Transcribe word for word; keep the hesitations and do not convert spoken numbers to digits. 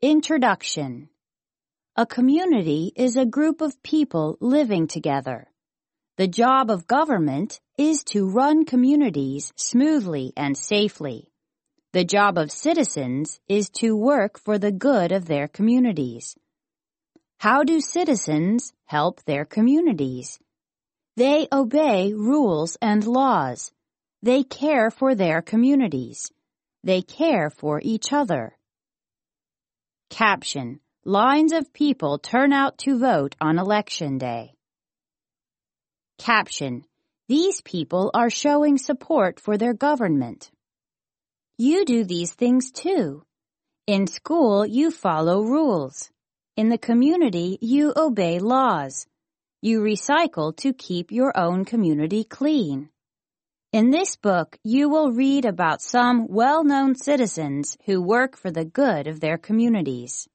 Introduction. A community is a group of people living together. The job of government is to run communities smoothly and safely. The job of citizens is to work for the good of their communities. How do citizens help their communities? They obey rules and laws. They care for their communities. They care for each other. Caption: Lines of people turn out to vote on election day. Caption: These people are showing support for their government. You do these things too. In school, you follow rules. In the community, you obey laws. You recycle to keep your own community clean. In this book, you will read about some well-known citizens who work for the good of their communities.